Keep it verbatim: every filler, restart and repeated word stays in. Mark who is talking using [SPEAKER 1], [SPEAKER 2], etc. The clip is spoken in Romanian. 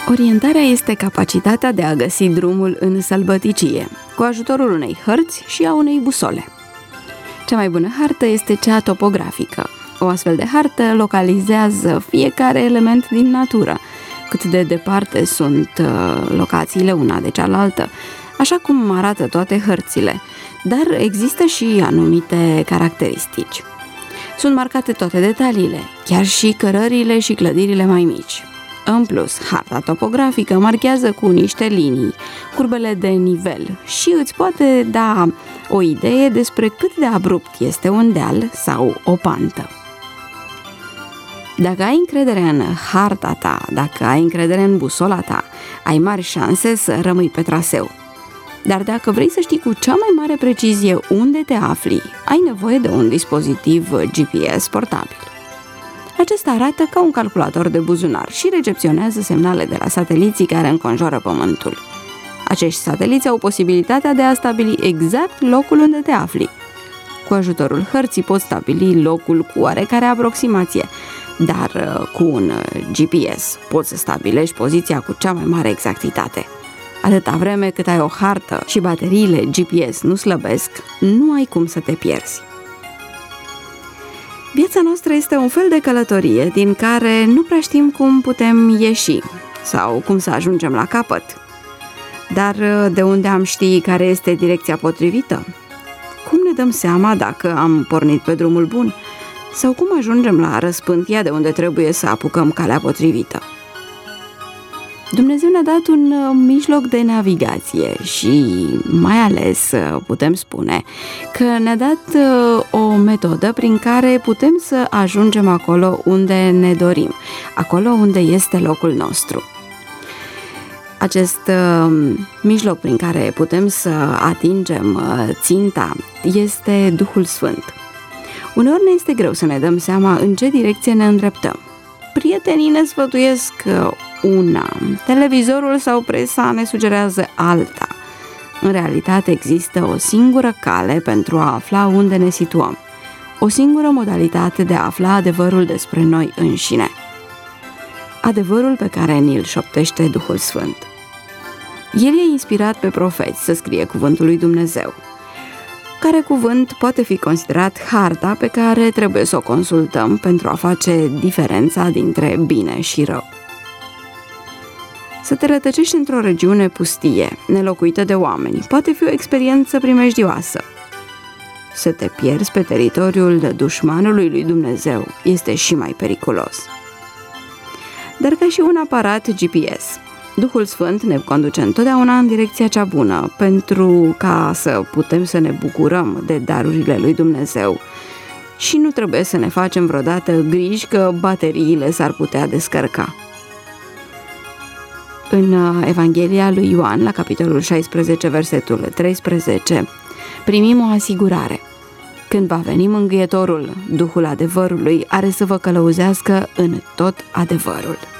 [SPEAKER 1] Orientarea este capacitatea de a găsi drumul în sălbăticie, cu ajutorul unei hărți și a unei busole. Cea mai bună hartă este cea topografică. O astfel de hartă localizează fiecare element din natură, cât de departe sunt locațiile una de cealaltă, așa cum arată toate hărțile, dar există și anumite caracteristici. Sunt marcate toate detaliile, chiar și cărările și clădirile mai mici. În plus, harta topografică marchează cu niște linii curbele de nivel și îți poate da o idee despre cât de abrupt este un deal sau o pantă. Dacă ai încredere în harta ta, dacă ai încredere în busola ta, ai mari șanse să rămâi pe traseu. Dar dacă vrei să știi cu cea mai mare precizie unde te afli, ai nevoie de un dispozitiv G P S portabil. Acesta arată ca un calculator de buzunar și recepționează semnale de la sateliții care înconjoară Pământul. Acești sateliți au posibilitatea de a stabili exact locul unde te afli. Cu ajutorul hărții poți stabili locul cu oarecare aproximație, dar cu un G P S poți să stabilești poziția cu cea mai mare exactitate. Atâta vreme cât ai o hartă și bateriile G P S nu slăbesc, nu ai cum să te pierzi. Viața noastră este un fel de călătorie din care nu prea știm cum putem ieși sau cum să ajungem la capăt. Dar de unde am ști care este direcția potrivită? Cum ne dăm seama dacă am pornit pe drumul bun? Sau cum ajungem la răspântia de unde trebuie să apucăm calea potrivită? Dumnezeu ne-a dat un mijloc de navigație și mai ales putem spune că ne-a dat o metodă prin care putem să ajungem acolo unde ne dorim, acolo unde este locul nostru. Acest mijloc prin care putem să atingem ținta este Duhul Sfânt. Uneori ne este greu să ne dăm seama în ce direcție ne îndreptăm. Prietenii ne sfătuiesc una, televizorul sau presa ne sugerează alta. În realitate există o singură cale pentru a afla unde ne situăm, o singură modalitate de a afla adevărul despre noi înșine. Adevărul pe care ni-l șoptește Duhul Sfânt. El e inspirat pe profeți să scrie cuvântul lui Dumnezeu, care cuvânt poate fi considerat harta pe care trebuie să o consultăm pentru a face diferența dintre bine și rău. Să te rătăcești într-o regiune pustie, nelocuită de oameni, poate fi o experiență primejdioasă. Să te pierzi pe teritoriul dușmanului lui Dumnezeu este și mai periculos. Dar ca și un aparat G P S, Duhul Sfânt ne conduce întotdeauna în direcția cea bună, pentru ca să putem să ne bucurăm de darurile lui Dumnezeu și nu trebuie să ne facem vreodată griji că bateriile s-ar putea descărca. În Evanghelia lui Ioan, la capitolul șaisprezece, versetul treisprezece, primim o asigurare. Când va veni Mângâietorul, Duhul adevărului are să vă călăuzească în tot adevărul.